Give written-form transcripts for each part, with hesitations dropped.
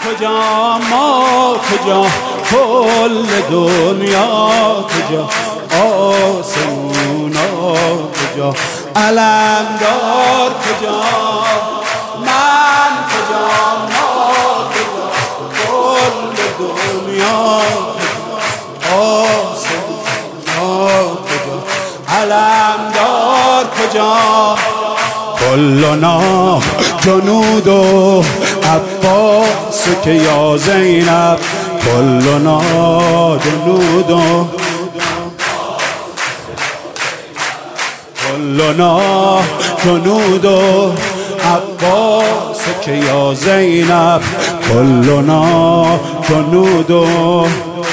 کجا ما کجا کل دنیا کجا آسمونا کجا علمدار کجا من کجا ما کجا کل دنیا آسمونا کجا علمدار کجا کلنا جنود و عباس که یا زینب کلنا جنود و کلنا جنود و عباس که یا زینب کلنا جنود و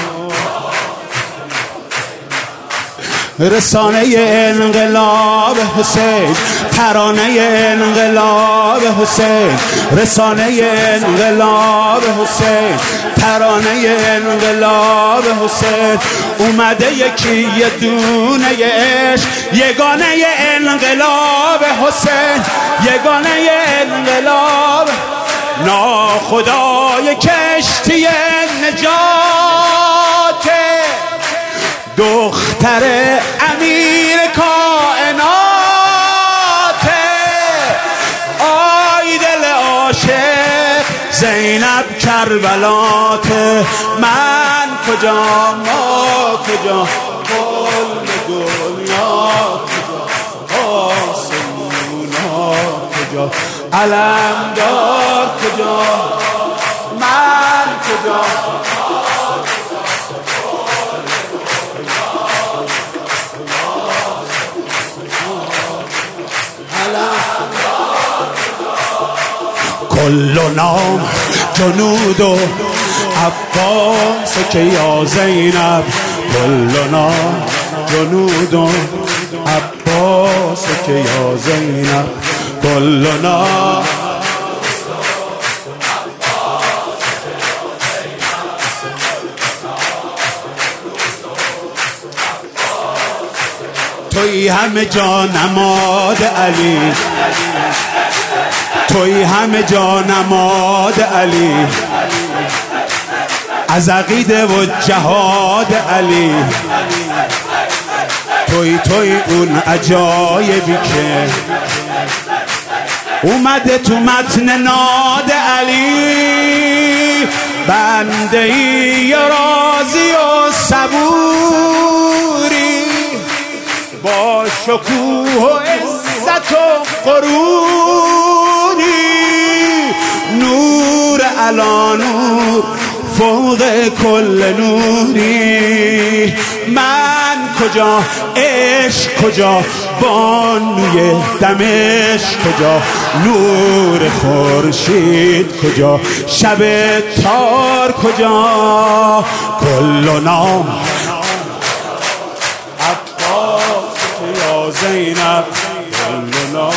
رسانه انقلاب حسین ترانه انقلاب حسین رسانه انقلاب حسین ترانه انقلاب حسین اومده یکی یه دونه عشق یگانه انقلاب حسین یگانه انقلاب ناخدای کشتی نجات دختر امیر کائنات آی دل عاشق زینب کربلات من کجا ما کجا کل دنیا کجا آسمونا کجا علمدار کجا من کجا کلنا جنود و عباس که یا زینب کلنا جنود و عباس که یا زینب کلنا توی همه جا نماد علی توی همه جا نماد علی از عقیده و جهاد علی توی اون عجایبی که اومده تو متن ناد علی بنده ای راضی و صبوری با شکوه و عزت و غروری نور علا نور فوق کل نوری من کجا عشق کجا بانوی دمشق کجا نور خورشید کجا شب تار کجا کلنا عباس یا زینب کلنا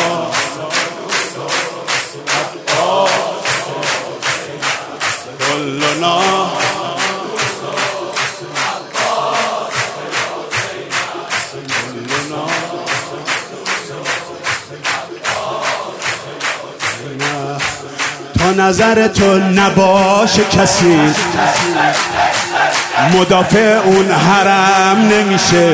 کلنا تا نظر تو نباشه کسی مدافع اون حرم نمیشه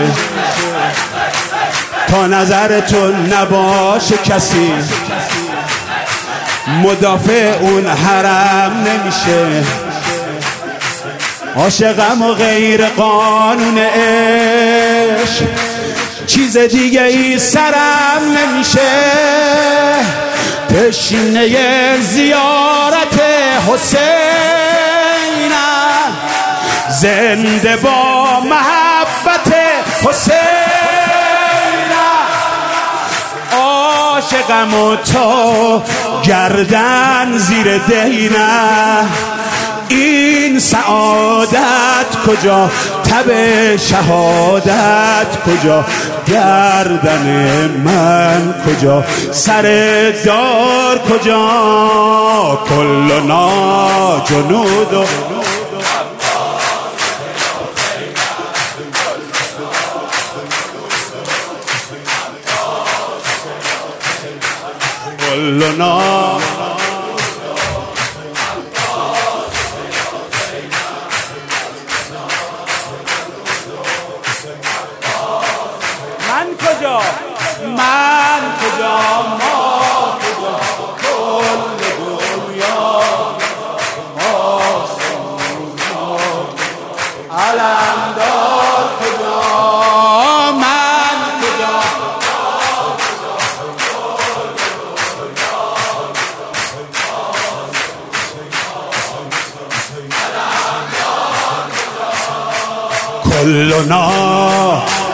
تا نظر تو نباشه کسی مدافع اون حرم نمیشه عاشقم و غیر قانون عشق چیز دیگه ای سرم نمیشه تشنه زیارت حسینم زنده با محبت حسینم عاشقم و تا گردن زیر دینم این سعادت کجا تب شهادت کجا گردن من کجا سر دار کجا کلنا جنود و کلنا کلنا